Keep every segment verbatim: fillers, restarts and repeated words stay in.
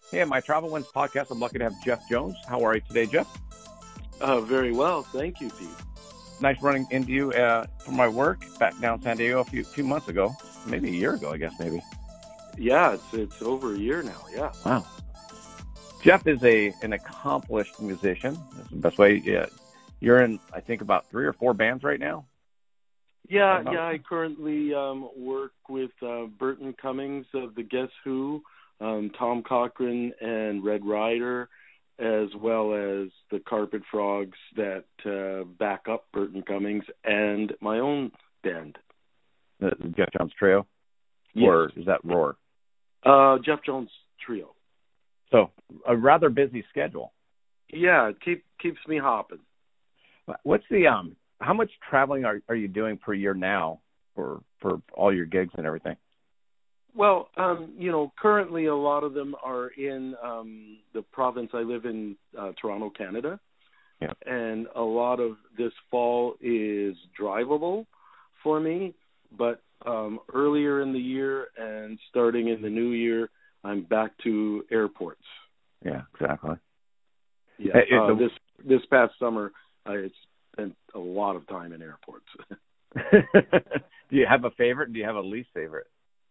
Hey, on my Travel Wins podcast, I'm lucky to have Jeff Jones. How are you today, Jeff? Uh, very well, thank you, Pete. Nice running into you uh, for my work back down San Diego a few few months ago, maybe a year ago, I guess, maybe. Yeah, it's it's over a year now. Yeah. Wow. Jeff is a an accomplished musician. That's the best way. Yeah, you're in, I think, about three or four bands right now. Yeah, yeah. I currently um, work with uh, Burton Cummings of the Guess Who, um, Tom Cochrane, and Red Rider, as well as the Carpet Frogs that uh, back up Burton Cummings and my own band. The Jeff Jones Trio? Yes. Or is that Roar? Uh, Jeff Jones Trio. So, a rather busy schedule. Yeah, it keep, keeps me hopping. What's the, um, how much traveling are, are you doing per year now for, for all your gigs and everything? Well, um, you know, currently a lot of them are in um, the province. I live in uh, Toronto, Canada, yeah. And a lot of this fall is drivable for me. But um, earlier in the year and starting in the new year, I'm back to airports. Yeah, exactly. Yeah, uh, this this past summer, I spent a lot of time in airports. Do you have a favorite? Do you have a least favorite?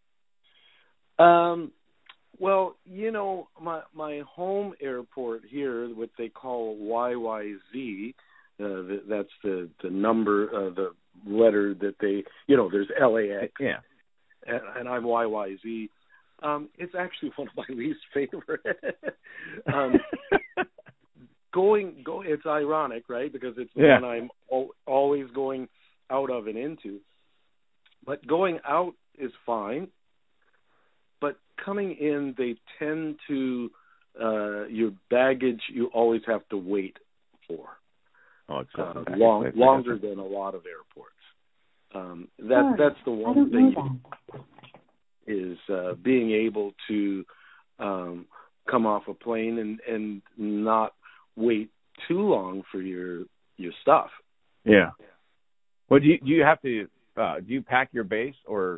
Um, well, you know, my my home airport here, what they call Y Y Z, uh, that's the the number, uh, the letter that they, you know, there's L A X, yeah, and, and I'm Y Y Z. Um, it's actually one of my least favorite. um, going, go. It's ironic, right? Because it's the yeah. one I'm al- always going out of and into. But going out is fine. But coming in, they tend to, uh, your baggage, you always have to wait for. Oh, it's uh, long, longer than a lot of airports. Um, that that's the one thing is uh, being able to um, come off a plane and, and not wait too long for your your stuff. Yeah. Well, do you do you have to uh, do you pack your base or?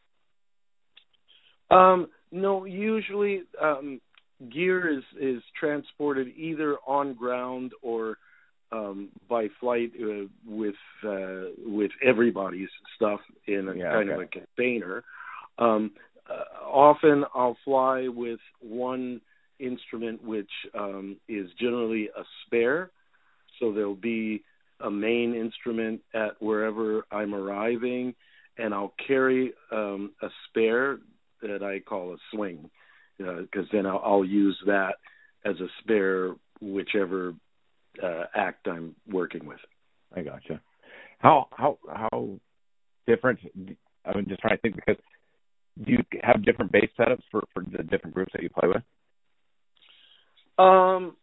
Um, no, usually um, gear is, is transported either on ground or um, by flight uh, with uh, with everybody's stuff in a yeah, kind okay. of a container. Um, uh, often I'll fly with one instrument, which um, is generally a spare. So there'll be a main instrument at wherever I'm arriving, and I'll carry um, a spare that I call a swing, because uh, then I'll, I'll use that as a spare whichever uh, act I'm working with. I gotcha. How how how different? I'm just trying to think, because do you have different bass setups for, for the different groups that you play with? Um,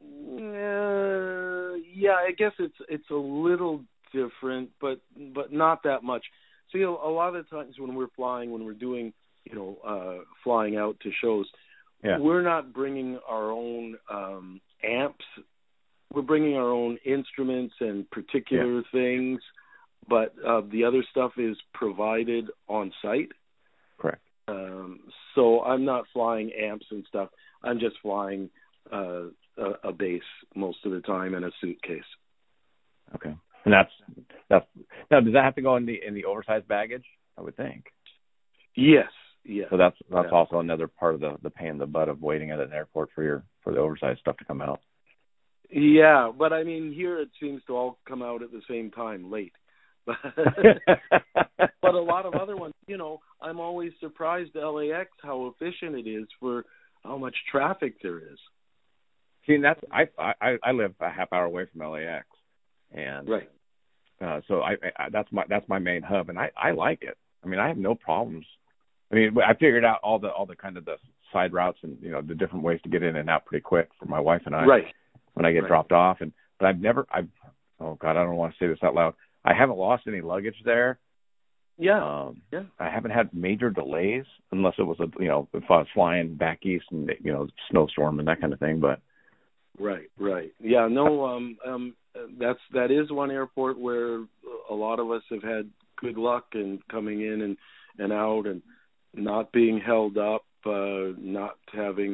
uh, yeah, I guess it's it's a little different, but but not that much. So you know, a lot of the times when we're flying, when we're doing you know, uh, flying out to shows, yeah. we're not bringing our own um, amps. We're bringing our own instruments and particular yeah. things, but uh, the other stuff is provided on site. Correct. Um, so I'm not flying amps and stuff. I'm just flying uh, a, a bass most of the time and a suitcase. Okay. And that's that's now. Does that have to go in the in the oversized baggage? I would think. Yes. Yeah. So that's that's yeah. also another part of the the pain in the butt of waiting at an airport for your for the oversized stuff to come out. Yeah, but I mean here it seems to all come out at the same time, late. But a lot of other ones, you know, I'm always surprised at L A X how efficient it is for how much traffic there is. See, that's I I I live a half hour away from L A X, and right. Uh, so I, I that's my that's my main hub, and I, I like it. I mean, I have no problems. I mean, I figured out all the all the kind of the side routes and you know the different ways to get in and out pretty quick for my wife and I. Right. When I get right. dropped off, and but I've never I've oh god I don't want to say this out loud. I haven't lost any luggage there. Yeah. Um, yeah. I haven't had major delays unless it was a you know if I was flying back east and you know snowstorm and that kind of thing. But right. Right. Yeah. No. Um. Um. That's that is one airport where a lot of us have had good luck in coming in and, and out and not being held up, uh, not having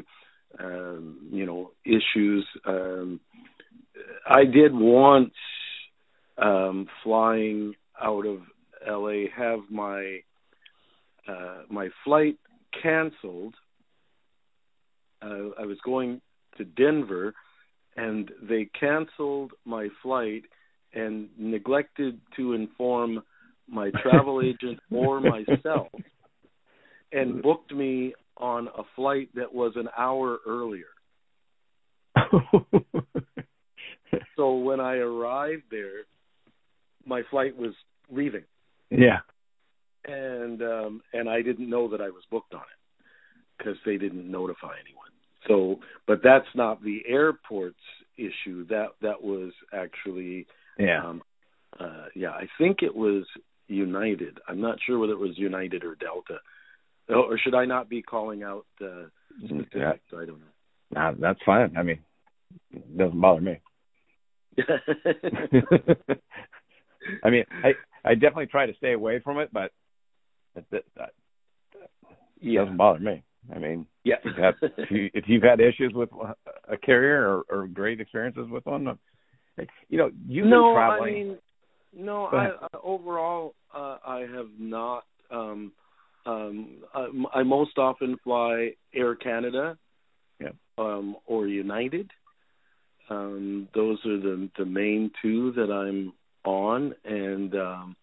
um, you know, issues. Um, I did once um, flying out of L A have my uh, my flight canceled. Uh, I was going to Denver, and they canceled my flight and neglected to inform my travel agent or myself, and booked me on a flight that was an hour earlier. So when I arrived there, my flight was leaving. Yeah. And um, and I didn't know that I was booked on it because they didn't notify anyone. So, but that's not the airport's issue. That that was actually, yeah, um, uh, yeah. I think it was United. I'm not sure whether it was United or Delta. Oh, or should I not be calling out uh, specifics? Yeah. I don't know. Nah, that's fine. I mean, it doesn't bother me. I mean, I I definitely try to stay away from it, but it, it, it yeah. doesn't bother me. I mean, yeah. if, you've had, if, you, if you've had issues with a carrier or, or great experiences with one, you know, you've no, been traveling. I mean, no, I, I overall uh, I have not. Um, um, I, I most often fly Air Canada, yeah, um, or United. Um, those are the the main two that I'm on, and um,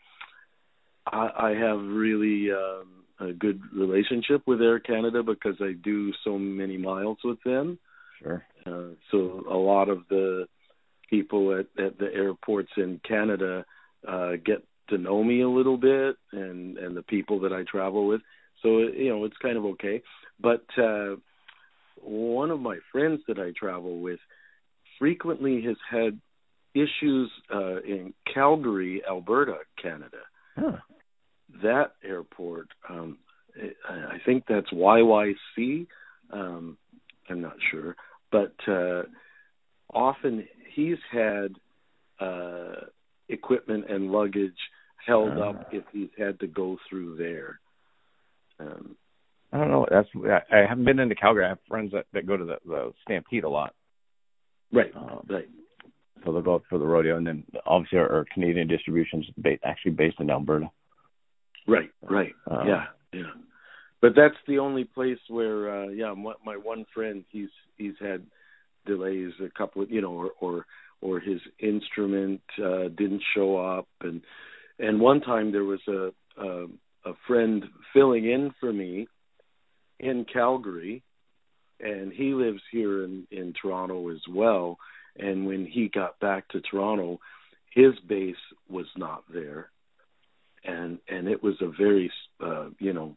I, I have really um, a good relationship with Air Canada because I do so many miles with them. Sure. Uh, so a lot of the people at, at the airports in Canada uh, get to know me a little bit, and, and the people that I travel with. So, you know, it's kind of okay. But uh, one of my friends that I travel with frequently has had issues uh, in Calgary, Alberta, Canada. Huh. That airport, um, I think that's Y Y C. Um, I'm not sure. But uh, often he's had uh, equipment and luggage held uh, up if he's had to go through there. Um, I don't know. That's I haven't been into Calgary. I have friends that, that go to the, the Stampede a lot. Right, um, right. So they'll go up for the rodeo, and then obviously our, our Canadian distribution's ba- actually based in Alberta. Right, right. Uh, yeah, yeah. But that's the only place where, uh, yeah, my, my one friend, he's he's had delays a couple of, you know, or or, or his instrument uh, didn't show up, and and one time there was a, a a friend filling in for me in Calgary, and he lives here in, in Toronto as well. And when he got back to Toronto, his base was not there, and and it was a very uh, you know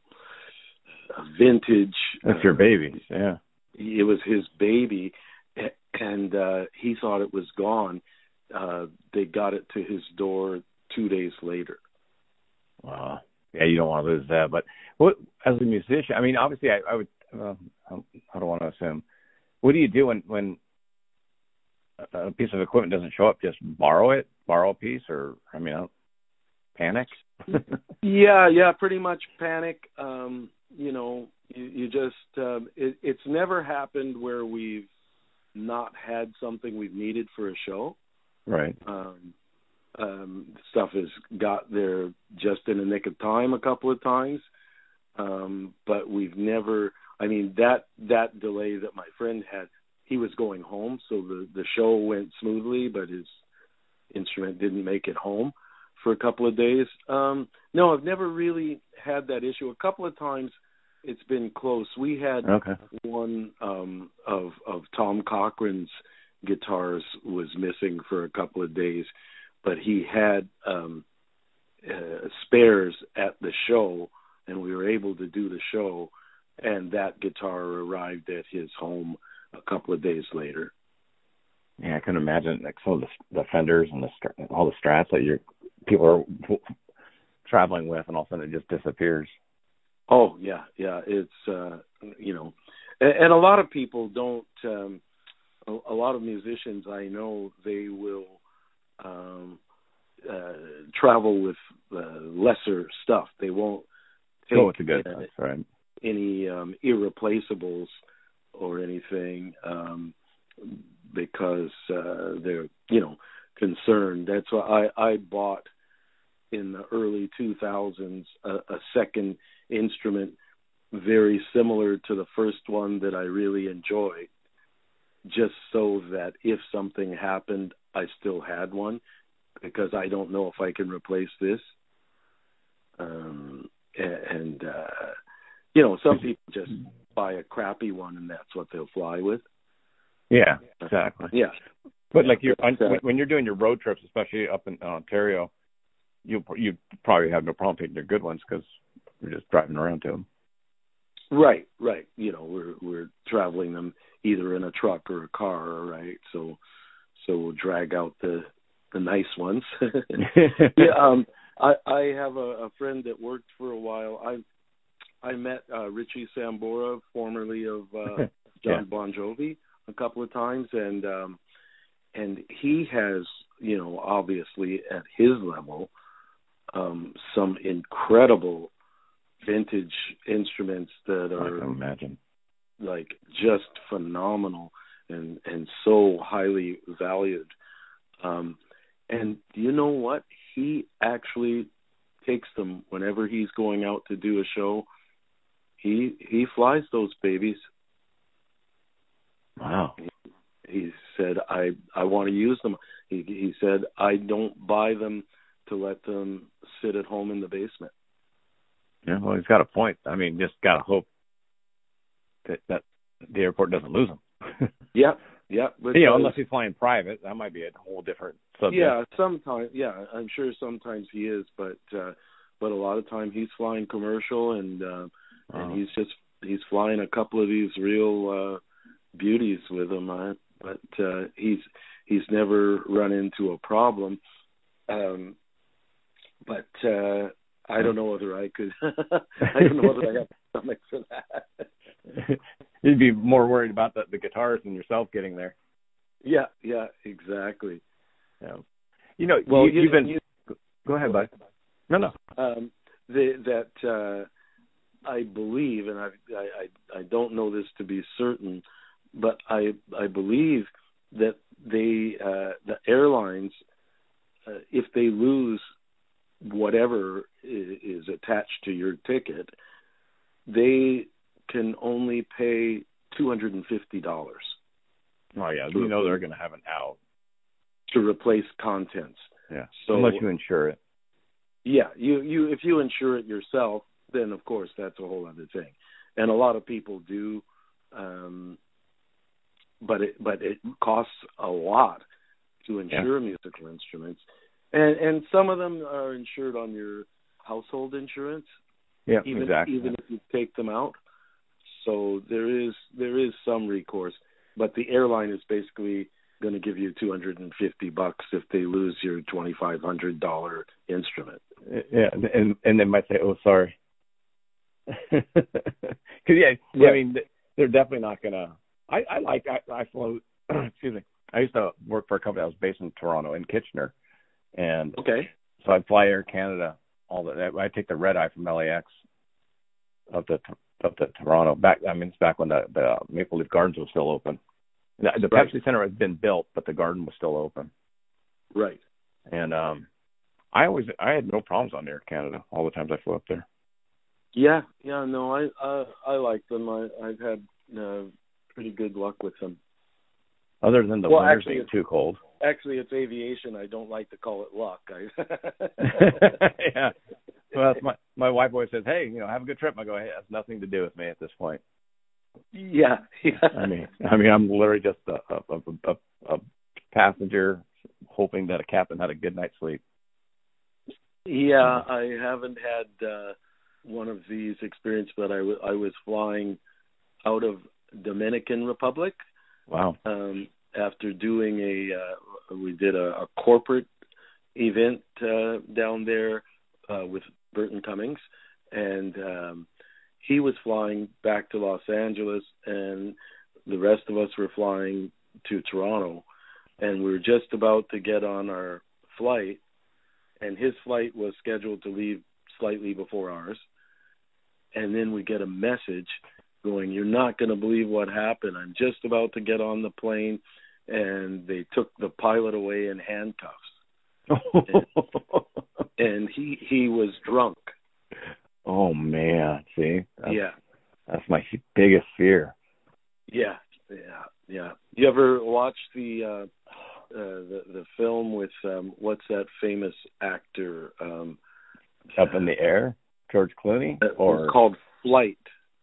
a vintage. That's uh, your baby, yeah. It was his baby, and uh, he thought it was gone. Uh, they got it to his door two days later. Wow. Yeah, you don't want to lose that. But what, as a musician, I mean, obviously, I, I would. Uh, I don't want to assume. What do you do when when a piece of equipment doesn't show up? Just borrow it, borrow a piece, or I mean, I don't, panic. yeah, yeah, pretty much panic. Um, you know, you, you just um, it, it's never happened where we've not had something we've needed for a show. Right. Um, um, stuff has got there just in the nick of time a couple of times, um, but we've never. I mean, that that delay that my friend had, he was going home, so the the show went smoothly, but his instrument didn't make it home for a couple of days. Um, no, I've never really had that issue. A couple of times it's been close. We had okay. one um, of of Tom Cochran's guitars was missing for a couple of days, but he had um, uh, spares at the show, and we were able to do the show, and that guitar arrived at his home a couple of days later. Yeah, I can imagine like some of the, the Fenders and the all the Strats that your people are traveling with, and all of a sudden it just disappears. Oh yeah, yeah. It's uh, you know, and, and a lot of people don't. Um, a, a lot of musicians I know, they will um, uh, travel with uh, lesser stuff. They won't take Go with the good uh, stuff, right? any um, irreplaceables or anything, um, because uh, they're, you know, concerned. That's why I, I bought in the early two thousands a, a second instrument very similar to the first one that I really enjoyed, just so that if something happened, I still had one, because I don't know if I can replace this. Um, and, uh, you know, some people just buy a crappy one and that's what they'll fly with. Yeah, exactly. Yeah. But like you're, But, uh, when you're doing your road trips, especially up in Ontario, you you probably have no problem taking your good ones because you're just driving around to them. Right, right. You know, we're we're traveling them either in a truck or a car, right? So, so we'll drag out the the nice ones. yeah. Um. I I have a, a friend that worked for a while. I I met uh, Richie Sambora, formerly of uh, John yeah. Bon Jovi, a couple of times, and um, and he has, you know, obviously at his level, um, some incredible vintage instruments that are, I can imagine, like, just phenomenal and and so highly valued. Um, and you know what? He actually takes them whenever he's going out to do a show. He he flies those babies. Wow. He, he said, I I want to use them. He he said, I don't buy them to let them sit at home in the basement. Yeah, well, he's got a point. I mean, just gotta hope that that the airport doesn't lose him. yeah, yeah. But you know, unless he's flying private, that might be a whole different subject. Yeah, sometimes. Yeah, I'm sure sometimes he is, but uh, but a lot of time he's flying commercial, and uh, Oh. and he's just he's flying a couple of these real uh, beauties with him. Uh, but uh, he's he's never run into a problem. Um, but uh, I don't know whether I could. I don't know whether I have stomach for that. You'd be more worried about the, the guitars than yourself getting there. Yeah, yeah, exactly. Yeah. You know, well, you, you, you've been. You, go ahead, bud. No, no. Um, the, that uh, I believe, and I, I I don't know this to be certain, but I I believe that they uh, the airlines, uh, if they lose whatever is, is attached to your ticket, they can only pay two hundred and fifty dollars. Oh yeah, you know they're going to have an out to replace contents. Yeah, so unless you insure it. Yeah, you you if you insure it yourself, then of course that's a whole other thing, and a lot of people do, um, but it but it costs a lot to insure yeah. musical instruments, and and some of them are insured on your household insurance. Yeah, even, exactly. Even if you take them out, so there is there is some recourse, but the airline is basically going to give you two hundred fifty bucks if they lose your twenty-five hundred dollars instrument. Yeah, and and they might say, "Oh, sorry," because yeah, yeah, I mean, they're definitely not going to. I I like I, I float. excuse me. I used to work for a company that was based in Toronto, in Kitchener, and okay, so I'd fly Air Canada all the. I take the red eye from L A X up to up to Toronto. Back, I mean, it's back when the the Maple Leaf Gardens was still open. The, the right. Pepsi Center had been built, but the garden was still open. Right. And um, I always I had no problems on Air Canada all the times I flew up there. Yeah, yeah, no, I I, I like them. I I've had uh, pretty good luck with them. Other than the well, winters actually, being too cold. Actually, it's aviation. I don't like to call it luck. I yeah. Well, that's my my wife always says, "Hey, you know, have a good trip." I go, "Hey, that's nothing to do with me at this point." Yeah, yeah. I mean, I mean, I'm literally just a a, a, a passenger hoping that a captain had a good night's sleep. Yeah, I haven't had uh, one of these experiences, but I, w- I was flying out of Dominican Republic. Wow. Um, after doing a, uh, we did a, a corporate event uh, down there uh, with Burton Cummings, and um, he was flying back to Los Angeles, and the rest of us were flying to Toronto, and we were just about to get on our flight, and his flight was scheduled to leave slightly before ours, and then we get a message going, "You're not going to believe what happened. I'm just about to get on the plane, and they took the pilot away in handcuffs." and, and he he was drunk. Oh man, see, that's, yeah, that's my biggest fear. Yeah, yeah, yeah. You ever watch the uh, uh, the the film with um, what's that famous actor? Um, Up in the Air, George Clooney, uh, or it's called Flight.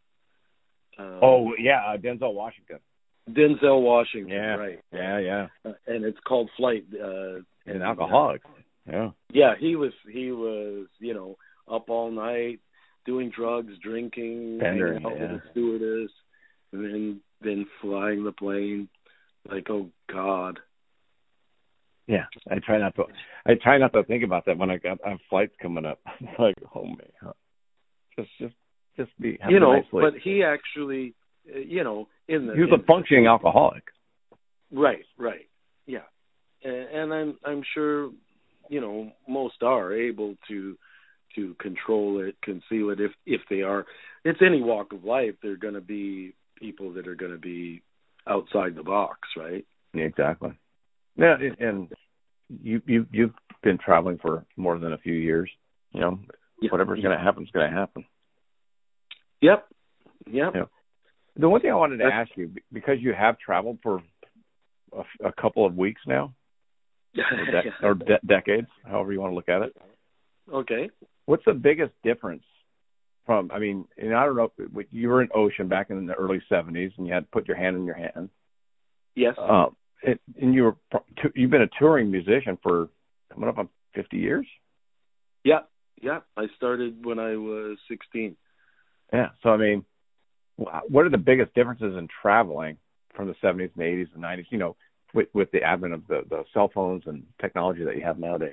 Um, oh yeah, uh, Denzel Washington. Denzel Washington, Yeah, right? Yeah, yeah. Uh, and it's called Flight. Uh, and alcoholic. Uh, yeah. Yeah, he was he was you know up all night doing drugs, drinking, Bender, hanging out yeah. with the stewardess, and then then flying the plane. Like, oh God. Yeah, I try not to. I try not to think about that when I got I have flights coming up. It's like, oh man, just just just be. Have You a know, nice sleep. but he actually, uh, you know, in the he was in a functioning the, alcoholic. Right, right, yeah, and, and I'm I'm sure, you know, most are able to to control it, conceal it if if they are. It's any walk of life. They're going to be people that are going to be outside the box, right? Yeah, exactly. Yeah, and you you you've been traveling for more than a few years. You know, Yeah. whatever's going to happen is going to happen. Yep. Yep. Yeah. The one thing I wanted to That's, ask you, because you have traveled for a, a couple of weeks now, or, de- or de- decades, however you want to look at it. Okay. What's the biggest difference from? I mean, and I don't know. You were in Ocean back in the early seventies, and you had to put your hand in your hand. Yes. Um, it, and you were you've been a touring musician for coming up on fifty years. Yeah, yeah. I started when I was sixteen. Yeah. So I mean, what are the biggest differences in traveling from the seventies and eighties and nineties? You know, with with the advent of the, the cell phones and technology that you have nowadays.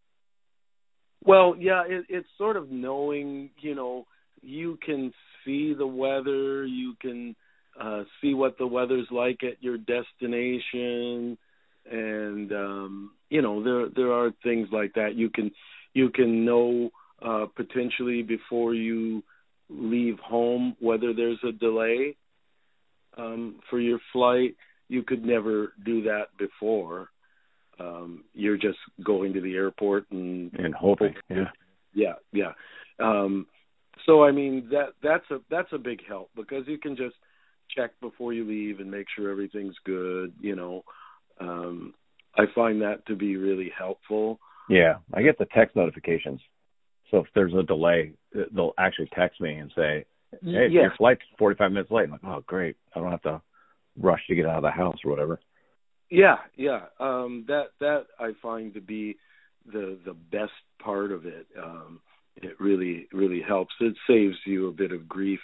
Well, yeah, it, it's sort of knowing. You know, you can see the weather. You can uh, see what the weather's like at your destination, and um, you know there there are things like that. You can you can know uh, potentially before you leave home whether there's a delay um, for your flight. You could never do that before. Um, you're just going to the airport and and hoping. Yeah, yeah, yeah. Um, so I mean that that's a that's a big help because you can just check before you leave and make sure everything's good. You know, um, I find that to be really helpful. Yeah, I get the text notifications. So if there's a delay, they'll actually text me and say, "Hey, yeah. your flight's forty-five minutes late." I'm like, "Oh, great! I don't have to rush to get out of the house or whatever." Yeah, yeah. Um, that that I find to be the the best part of it. Um, it really really helps. It saves you a bit of grief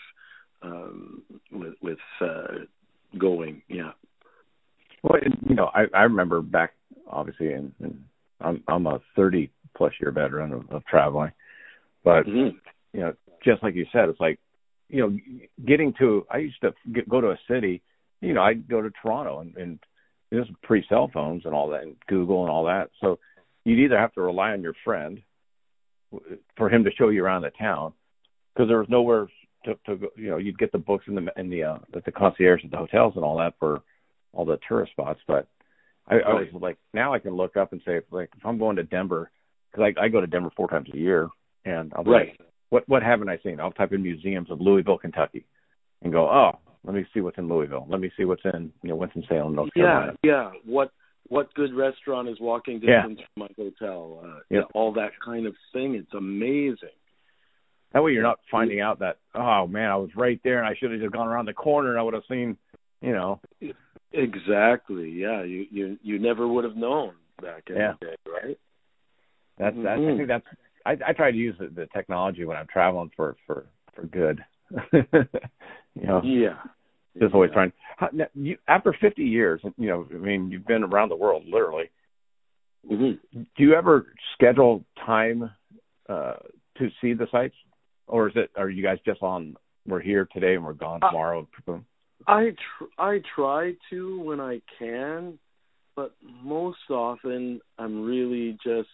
um, with with uh, going. Yeah. Well, you know, I, I remember back, obviously, and I'm I'm a thirty plus year veteran of, of traveling, but Mm-hmm. you know, just like you said, it's like, you know, getting to. I used to get, go to a city. You know, I'd go to Toronto and. and this is pre-cell phones and all that, and Google and all that. So you'd either have to rely on your friend for him to show you around the town, because there was nowhere to, to go. You know, you'd get the books in the in the uh, at the concierge at the hotels and all that for all the tourist spots. But I, I was like, now I can look up and say, like, if I'm going to Denver, because I, I go to Denver four times a year, and I'll be right. like, what what haven't I seen? I'll type in museums of Louisville, Kentucky, and go, oh. Let me see what's in Louisville. Let me see what's in, you know, Winston-Salem, North Carolina. Yeah, yeah. What what good restaurant is walking distance yeah. from my hotel? Uh, yeah. All that kind of thing. It's amazing. That way you're not finding out that, oh, man, I was right there and I should have just gone around the corner and I would have seen, you know. Exactly, yeah. You you, you never would have known back in yeah. the day, right? That's, mm-hmm. that's I think that's, I, I try to use the, the technology when I'm traveling for, for, for good. you know, yeah, just always yeah. trying. How, now, you, after fifty years, you know, I mean, you've been around the world literally. Mm-hmm. Do you ever schedule time uh, to see the sites, or is it? Are you guys just on? We're here today and we're gone tomorrow. Uh, I tr- I try to when I can, but most often I'm really just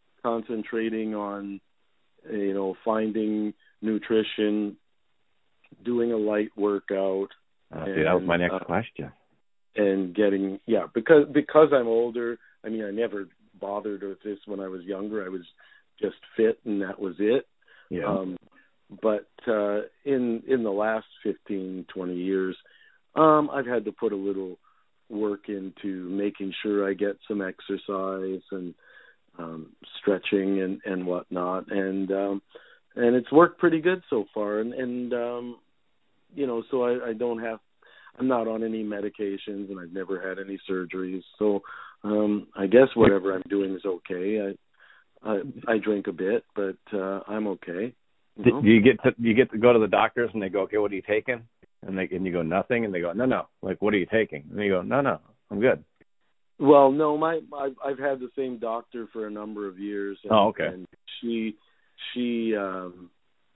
concentrating on, you know, finding nutrition doing a light workout. Uh, see, that was my next uh, question. And getting, yeah, because because I'm older, I mean, I never bothered with this when I was younger. I was just fit, and that was it. Yeah. Um, but uh, in in the last fifteen, twenty years, um, I've had to put a little work into making sure I get some exercise and um, stretching and, and whatnot. And um, and it's worked pretty good so far. And, and um, you know, so I, I don't have, I'm not on any medications, and I've never had any surgeries. So um, I guess whatever I'm doing is okay. I I, I drink a bit, but uh, I'm okay. You know? Do you get to do you get to go to the doctors and they go, okay, what are you taking? And they and you go nothing, and they go, no, no, like what are you taking? And you go, no, no, I'm good. Well, no, my I've, I've had the same doctor for a number of years. And, oh, okay. And she she um,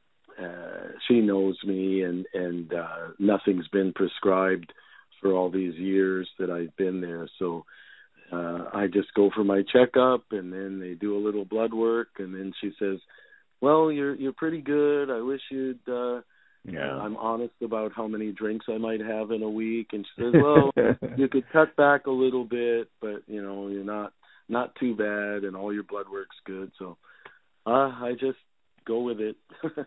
uh, she knows me, and and uh, nothing's been prescribed for all these years that I've been there. So uh, I just go for my checkup, and then they do a little blood work, and then she says, well, you're you're pretty good. I wish you'd. Uh, yeah. I'm honest about how many drinks I might have in a week, and she says, well, you could cut back a little bit, but you know, you're not not too bad, and all your blood work's good. So uh, I just go with it.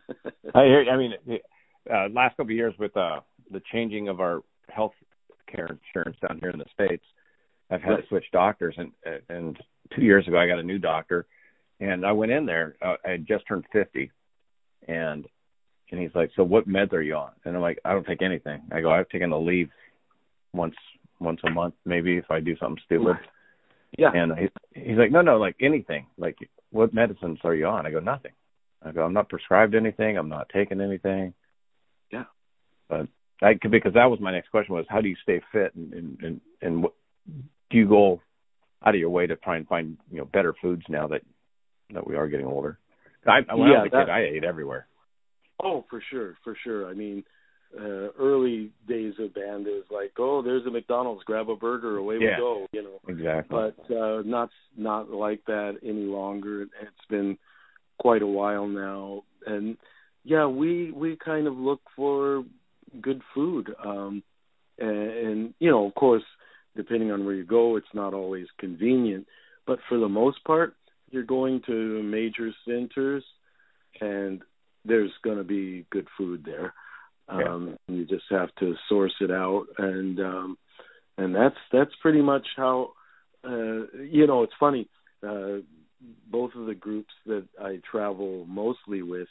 I hear. I mean, uh, last couple of years with uh, the changing of our health care insurance down here in the States, I've had right. to switch doctors, and and two years ago I got a new doctor. And I went in there. Uh, I had just turned fifty, and and he's like, "So what meds are you on?" And I'm like, "I don't take anything." I go, "I've taken a leave once once a month, maybe if I do something stupid." Yeah. And he, he's like, "No, no, like anything. Like, what medicines are you on?" I go, "Nothing." I go, "I'm not prescribed anything. I'm not taking anything." Yeah. But I because that was my next question was, how do you stay fit, and and and, and what, do you go out of your way to try and find you know better foods now that that we are getting older? I, when yeah, I was a that, kid, I ate everywhere. Oh, for sure, for sure. I mean, uh, early days of band is like, oh, there's a McDonald's, grab a burger, away yeah, we go, you know. Exactly. But uh, not not like that any longer. It's been quite a while now, and yeah, we we kind of look for good food, um, and, and you know, of course, depending on where you go, it's not always convenient, but for the most part, you're going to major centers, and there's going to be good food there. Um, yeah. You just have to source it out, and um, and that's that's pretty much how. Uh, you know, it's funny. Uh, both of the groups that I travel mostly with,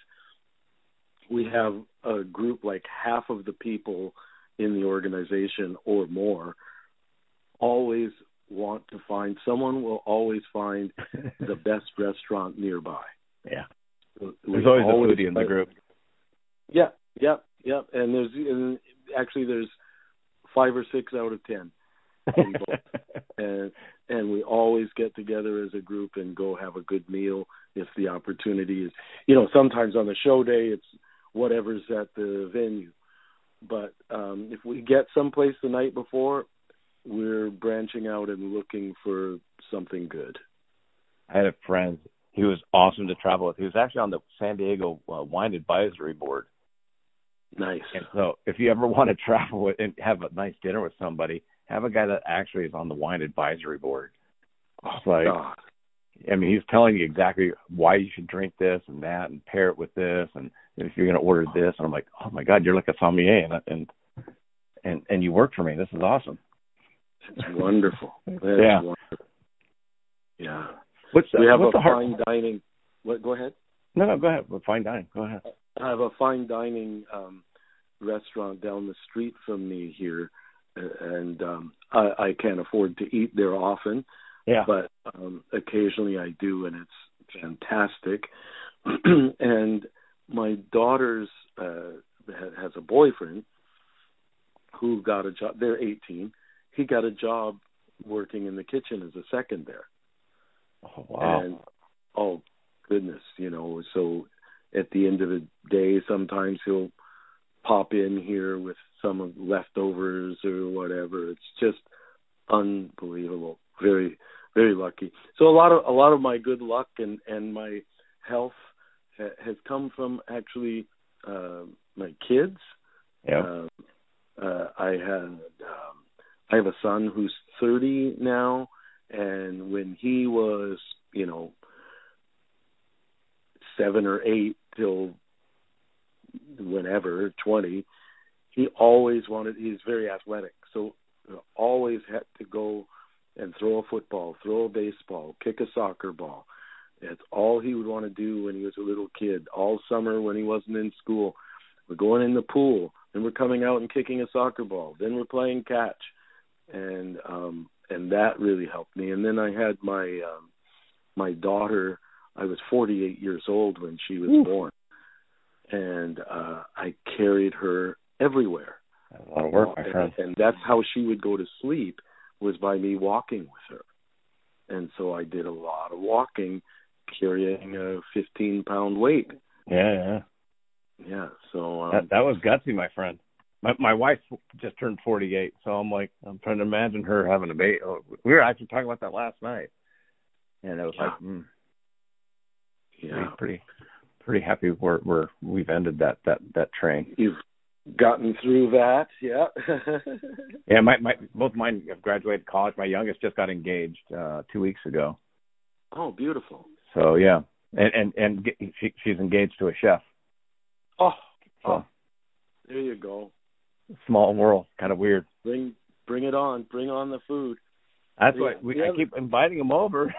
we have a group like half of the people in the organization or more always want to find, someone will always find the best restaurant nearby. Yeah. We there's always, always a foodie in the group. Yeah, yeah, yeah. And there's and actually there's five or six out of ten. and and we always get together as a group and go have a good meal if the opportunity is. You know, sometimes on the show day it's whatever's at the venue. But um, if we get someplace the night before, we're branching out and looking for something good. I had a friend. He was awesome to travel with. He was actually on the San Diego uh, Wine Advisory Board. Nice. And so if you ever want to travel with, and have a nice dinner with somebody, have a guy that actually is on the Wine Advisory Board. Oh, like, God. I mean, he's telling you exactly why you should drink this and that and pair it with this, and if you're going to order this. And I'm like, oh, my God, you're like a sommelier, and and and, and you work for me. This is awesome. It's wonderful. That's yeah. wonderful. Yeah. What's the, we have what's a the heart- fine dining. What? Go ahead. No, no, go ahead. Fine dining. Go ahead. I have a fine dining um, restaurant down the street from me here, and um, I, I can't afford to eat there often. Yeah. But um, occasionally I do, and it's fantastic. And my daughter's uh, has a boyfriend who got a job. They're eighteen. He got a job working in the kitchen as a second there. Oh, wow. And, oh, goodness, you know, so at the end of the day, sometimes he'll pop in here with some of leftovers or whatever. It's just unbelievable. Very, very lucky. So a lot of a lot of my good luck and, and my health ha- has come from actually uh, my kids Yeah. Um, uh, I had um, I have a son who's thirty now, and when he was, you know, seven or eight till whenever twenty, he always wanted. He's very athletic, so always had to go and throw a football, throw a baseball, kick a soccer ball. That's all he would want to do when he was a little kid. All summer when he wasn't in school, we're going in the pool, then we're coming out and kicking a soccer ball, then we're playing catch, and um, and that really helped me. And then I had my um, my daughter. I was forty-eight years old when she was Ooh. born, and uh, I carried her everywhere. That's a lot of work, my friend. And, and that's how she would go to sleep, was by me walking with her. And so I did a lot of walking, carrying a fifteen pound weight. Yeah, yeah. Yeah, so um, that that was gutsy, my friend. My my wife just turned forty-eight, so I'm like, I'm trying to imagine her having a baby. We were actually talking about that last night, and it was yeah. like, mm, yeah, pretty pretty happy we're we're we've ended that that that train. You've gotten through that, yeah. yeah, my my both mine have graduated college. My youngest just got engaged uh, two weeks ago. Oh, beautiful. So yeah, and and and she, she's engaged to a chef. Oh, so, oh, there you go. Small world, kind of weird. Bring bring it on, bring on the food. That's why we, I keep inviting them over.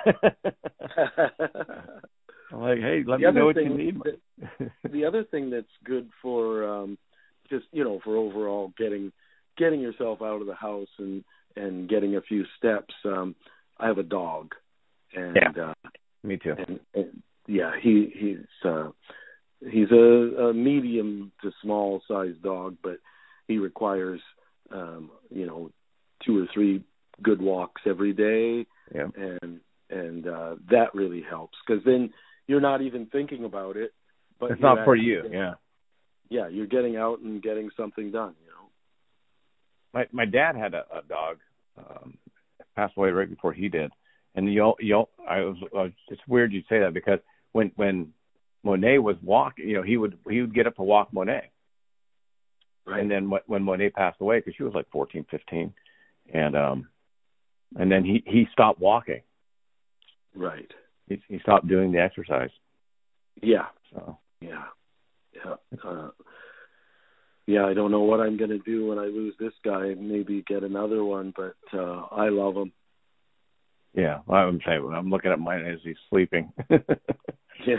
I'm like, hey, let me know what you need. That, the other thing that's good for um, just you know for overall getting getting yourself out of the house and and getting a few steps. Um, I have a dog, and yeah, uh, me too. And, and yeah, he he's uh, he's a, a medium to small sized dog, but he requires um, you know two or three good walks every day, yeah. and and uh, that really helps because then you're not even thinking about it. But it's not for you, getting, yeah. Yeah, you're getting out and getting something done. You know, my my dad had a, a dog, um, passed away right before he did, and you you I was uh, it's weird you say that because when when Monet was walking, you know, he would he would get up to walk Monet, right? And then when Monet passed away, because she was like fourteen, fifteen, and um. And then he, he stopped walking. Right. He, he stopped doing the exercise. Yeah. So. Yeah. Yeah. Uh, yeah, I don't know what I'm going to do when I lose this guy. Maybe get another one, but uh, I love him. Yeah, well, I'm saying I'm looking at mine as he's sleeping. yeah.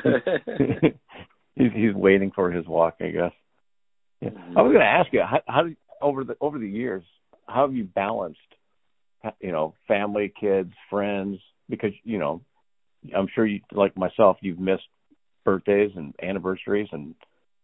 he's he's waiting for his walk, I guess. Yeah. Mm-hmm. I was going to ask you how, how did, over the over the years, how have you balanced, you know, family, kids, friends, because, you know, I'm sure you, like myself, you've missed birthdays and anniversaries and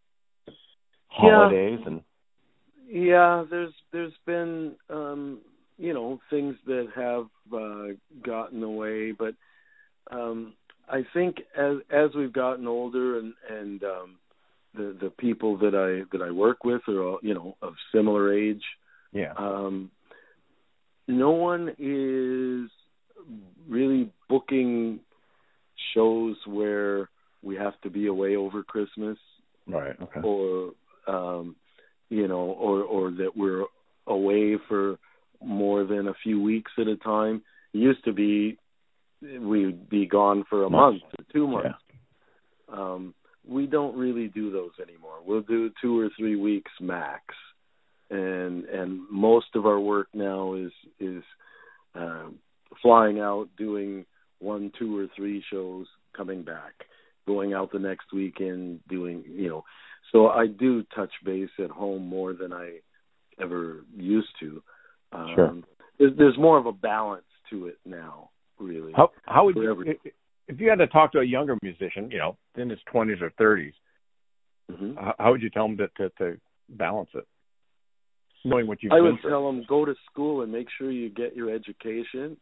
holidays. Yeah. and Yeah, there's, there's been, um, you know, things that have uh, gotten away, but um, I think as, as we've gotten older and, and um, the, the people that I, that I work with are, all, you know, of similar age. Yeah. Um, No one is really booking shows where we have to be away over Christmas, right? Okay. Or um, you know, or or that we're away for more than a few weeks at a time. It used to be we'd be gone for a month or two months. Yeah. Um, we don't really do those anymore. We'll do two or three weeks max. And and most of our work now is is uh, flying out, doing one, two, or three shows, coming back, going out the next weekend, doing you know. So I do touch base at home more than I ever used to. Um, sure. There's, there's more of a balance to it now, really. How how would you, every... if you had to talk to a younger musician, you know, in his twenties or thirties, mm-hmm. how, how would you tell him to, to to balance it? Knowing what you've I would through. tell them, go to school and make sure you get your education.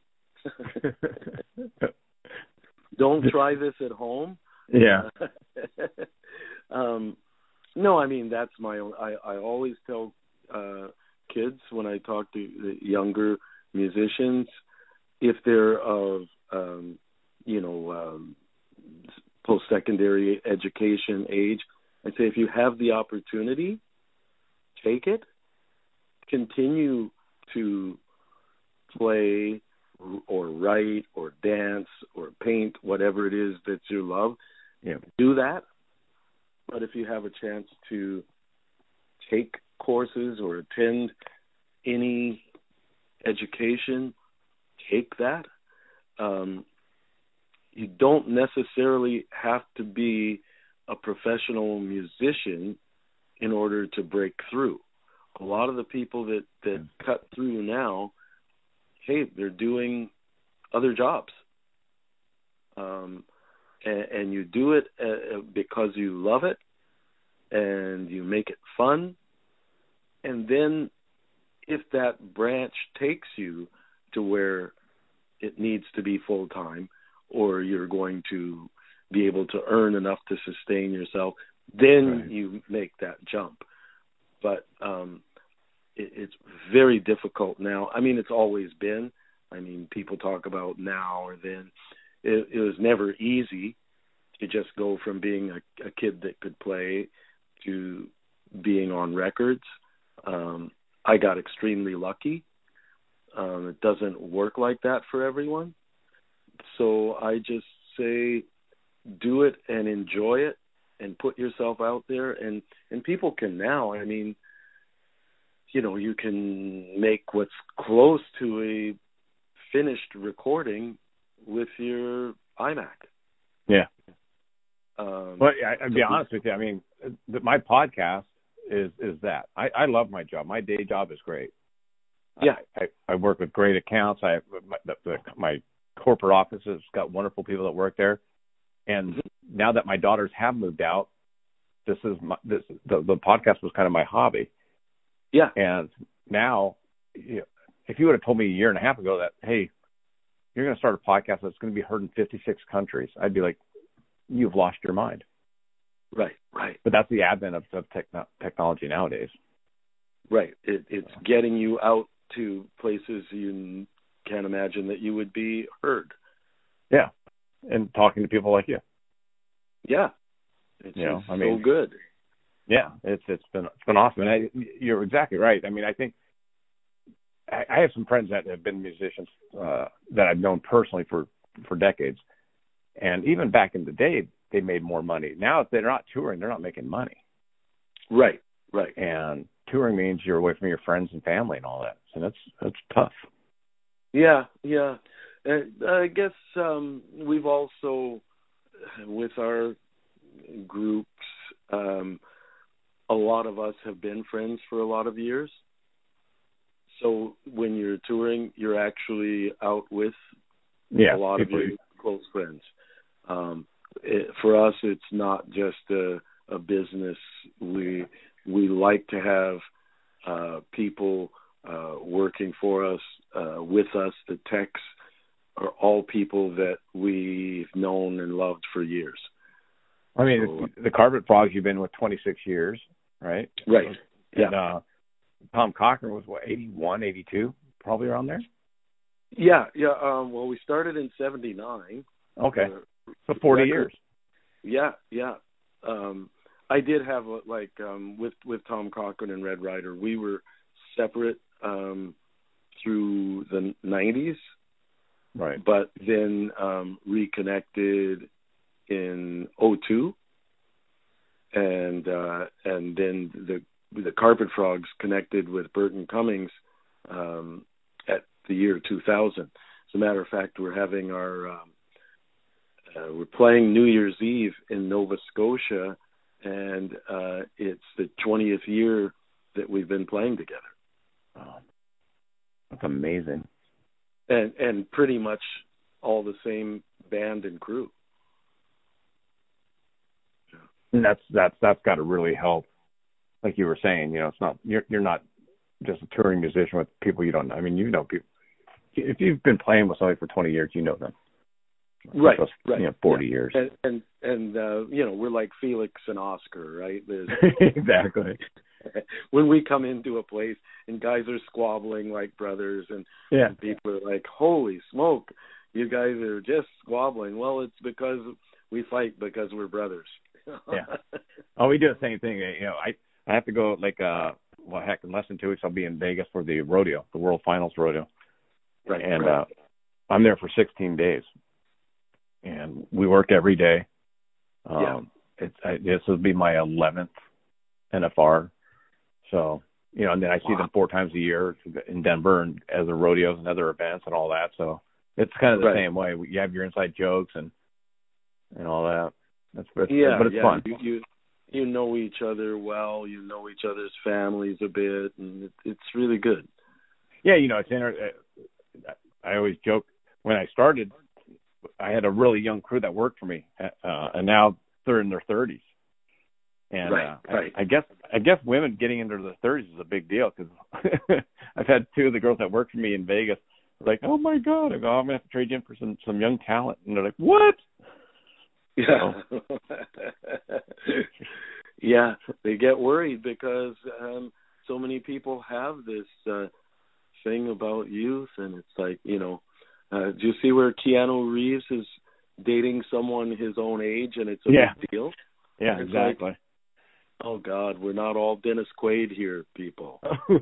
Don't try this at home. Yeah. um, no, I mean, that's my own. I, I always tell uh, kids when I talk to the younger musicians, if they're of, um, you know, um, post-secondary education age, I say if you have the opportunity, fake it. Continue to play or write or dance or paint, whatever it is that you love. Yeah. Do that. But if you have a chance to take courses or attend any education, take that. Um, you don't necessarily have to be a professional musician in order to break through. A lot of the people that, that cut through now, hey, they're doing other jobs. Um, and, and you do it uh, because you love it and you make it fun. And then if that branch takes you to where it needs to be full-time, or you're going to be able to earn enough to sustain yourself, then right. you make that jump. But um, it, it's very difficult now. I mean, it's always been. I mean, people talk about now or then. It, it was never easy to just go from being a, a kid that could play to being on records. Um, I got extremely lucky. Um, it doesn't work like that for everyone. So I just say do it and enjoy it and put yourself out there. And, and people can now, I mean, you know, you can make what's close to a finished recording with your iMac. Yeah. Um, well, I, I'll be honest with you. I mean, the, my podcast is, is that. I, I love my job. My day job is great. Yeah. I, I, I work with great accounts. I my, the, the, my corporate office has got wonderful people that work there. And mm-hmm. now that my daughters have moved out, this is my, this the, the podcast was kind of my hobby. Yeah. And now, you know, if you would have told me a year and a half ago that, hey, you're going to start a podcast that's going to be heard in fifty-six countries, I'd be like, you've lost your mind. Right, right. But that's the advent of, of techno- technology nowadays. Right. It, it's getting you out to places you can't imagine that you would be heard. Yeah. And talking to people like you. Yeah. It's you know, so I mean, good. Yeah, it's it's been it's been awesome. And I, you're exactly right. I mean, I think I, I have some friends that have been musicians uh, that I've known personally for, for decades. And even back in the day, they made more money. Now, if they're not touring, they're not making money. Right, right. And touring means you're away from your friends and family and all that. So that's that's tough. Yeah, yeah. Uh, I guess um, we've also, with our groups, um, a lot of us have been friends for a lot of years. So when you're touring, you're actually out with yeah, a lot of your close friends. Um, it, for us, it's not just a, a business. We we like to have uh, people uh, working for us, uh, with us. The techs are all people that we've known and loved for years. I mean, so, the Carpet Frogs you've been with twenty-six years, right? Right. And, yeah. Uh, Tom Cochran was, what, eighty-one, eighty-two, probably around there? Yeah, yeah. Um, well, we started in seventy-nine. Okay. Uh, so forty record. Years. Yeah, yeah. Um, I did have, a, like, um, with, with Tom Cochran and Red Rider, we were separate um, through the nineties. Right. But then um, reconnected in oh two. And uh, and then the the Carpet Frogs connected with Burton Cummings um, at the year two thousand. As a matter of fact, we're having our um, uh, we're playing New Year's Eve in Nova Scotia, and uh, it's the twentieth year that we've been playing together. Oh, that's amazing. And and pretty much all the same band and crew. And that's that's that's got to really help. Like you were saying, you know, it's not you're you're not just a touring musician with people you don't know. I mean, you know people. If you've been playing with somebody for twenty years, you know them. Right, Plus, right. You know, forty yeah. years. And and, and uh, you know, we're like Felix and Oscar, right? Exactly. When we come into a place and guys are squabbling like brothers, and, yeah. and people are like, "Holy smoke, you guys are just squabbling." Well, it's because we fight because we're brothers. Yeah. Oh, we do the same thing. You know, I I have to go like uh well, heck, in less than two weeks, I'll be in Vegas for the rodeo, the World Finals rodeo. Right. And right. uh, I'm there for sixteen days. And we work every day. Um, yeah. It's, I, this will be my eleventh N F R. So, you know, and then I see wow. them four times a year in Denver and as the rodeos and other events and all that. So it's kind of the right. same way. You have your inside jokes and and all that. That's, that's yeah, but it's yeah. fun. You, you you know each other well. You know each other's families a bit, and it, it's really good. Yeah, you know, it's inter- I always joke when I started, I had a really young crew that worked for me, uh, and now they're in their thirties. And right, uh, right. I, I guess I guess women getting into their thirties is a big deal because I've had two of the girls that work for me in Vegas like, oh my god, I go, I'm gonna have to trade you in for some some young talent, and they're like, what? Yeah, so. yeah, they get worried because um, so many people have this uh, thing about youth, and it's like, you know, uh, do you see where Keanu Reeves is dating someone his own age, and it's a yeah. big deal? Yeah, it's exactly. Like, oh God, we're not all Dennis Quaid here, people.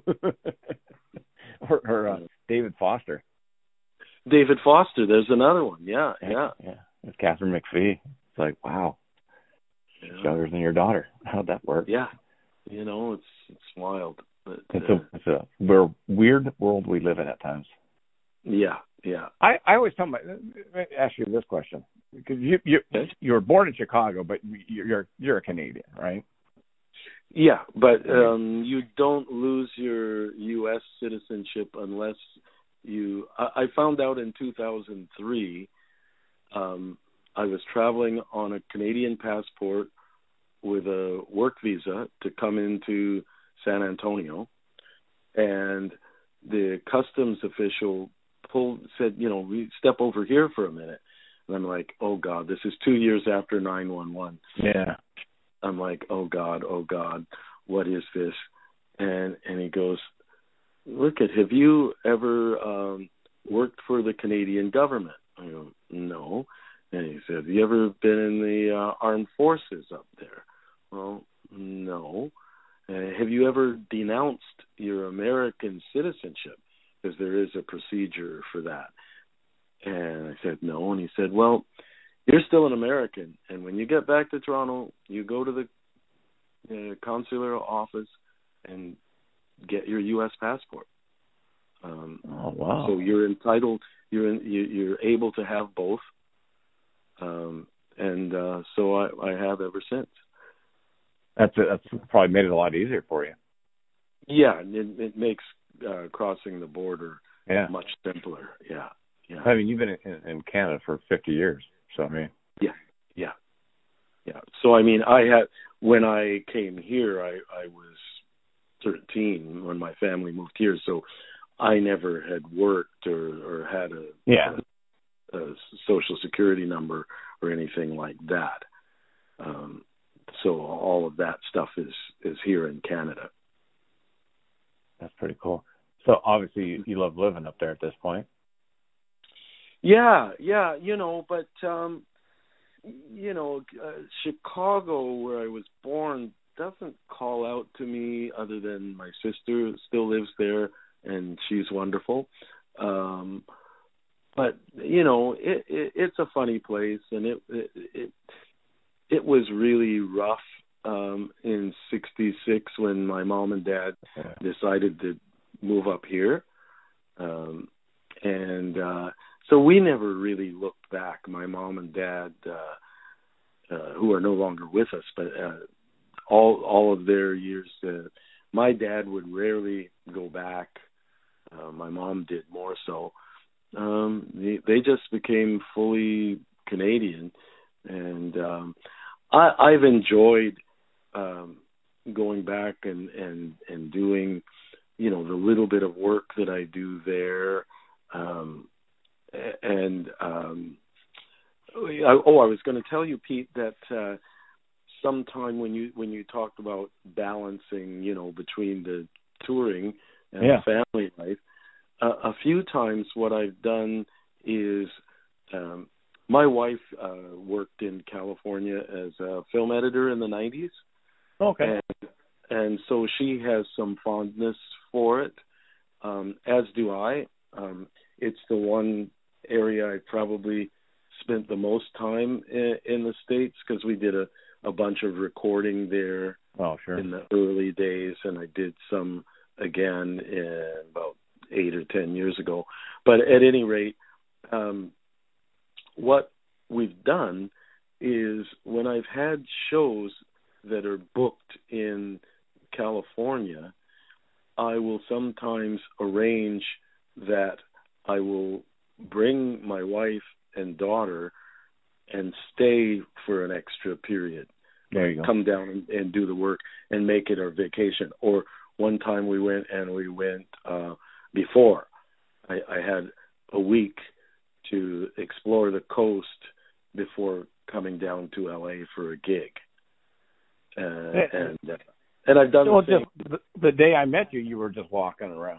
or or uh, David Foster. David Foster, there's another one. Yeah, yeah, yeah. yeah. It's Catherine McPhee. It's like, wow, she's yeah. younger than your daughter. How'd that work? Yeah, you know, it's it's wild. But, it's uh, a it's a we're weird world we live in at times. Yeah, yeah. I, I always tell my let me ask you this question because you you okay. you were born in Chicago, but you're you're a Canadian, right? Yeah, but um, you don't lose your U S citizenship unless you. I, I found out in two thousand three. Um, I was traveling on a Canadian passport with a work visa to come into San Antonio, and the customs official pulled said, you know, we step over here for a minute, and I'm like, oh God, this is two years after nine one one. Yeah. I'm like, oh God, oh God, what is this? And and he goes, look, at have you ever um, worked for the Canadian government? I go, no. And he said, have you ever been in the uh, armed forces up there? Well, no. Uh, have you ever denounced your American citizenship? Because there is a procedure for that. And I said, no. And he said, well, you're still an American, and when you get back to Toronto, you go to the uh, consular office and get your U S passport. Um, oh wow! So you're entitled, you're in, you, you're able to have both, um, and uh, so I, I have ever since. That's a, that's probably made it a lot easier for you. Yeah, it, it makes uh, crossing the border yeah. much simpler. Yeah, yeah. I mean, you've been in, in Canada for fifty years. So I mean, yeah, yeah, yeah. So I mean, I had when I came here, I, I was thirteen when my family moved here. So I never had worked or, or had a, yeah. a, a social security number or anything like that. Um, so all of that stuff is is here in Canada. That's pretty cool. So obviously you, you love living up there at this point. Yeah, yeah, you know, but, um, you know, uh, Chicago, where I was born, doesn't call out to me other than my sister still lives there, and she's wonderful. Um, but, you know, it, it, it's a funny place, and it it, it, it was really rough um, in sixty-six when my mom and dad yeah. decided to move up here. Um, and uh So we never really looked back. My mom and dad, uh, uh, who are no longer with us, but uh, all all of their years, uh, my dad would rarely go back. Uh, my mom did more so. Um, they, they just became fully Canadian, and um, I, I've enjoyed um, going back and, and and doing, you know, the little bit of work that I do there. Um, And um, oh, I was going to tell you, Pete, that uh, sometime when you when you talked about balancing, you know, between the touring and yeah. the family life, uh, a few times what I've done is um, my wife uh, worked in California as a film editor in the nineties. Okay. And, and so she has some fondness for it, um, as do I. Um, it's the one area I probably spent the most time in, in the States because we did a, a bunch of recording there Oh, sure. in the early days, and I did some again in about eight or ten years ago. But at any rate, um, what we've done is when I've had shows that are booked in California, I will sometimes arrange that I will bring my wife and daughter and stay for an extra period. There you go. Come down and, and do the work and make it our vacation. Or one time we went and we went uh, before. I, I had a week to explore the coast before coming down to L A for a gig. Uh, and uh, and I've done well, the same. Just the, the day I met you, you were just walking around.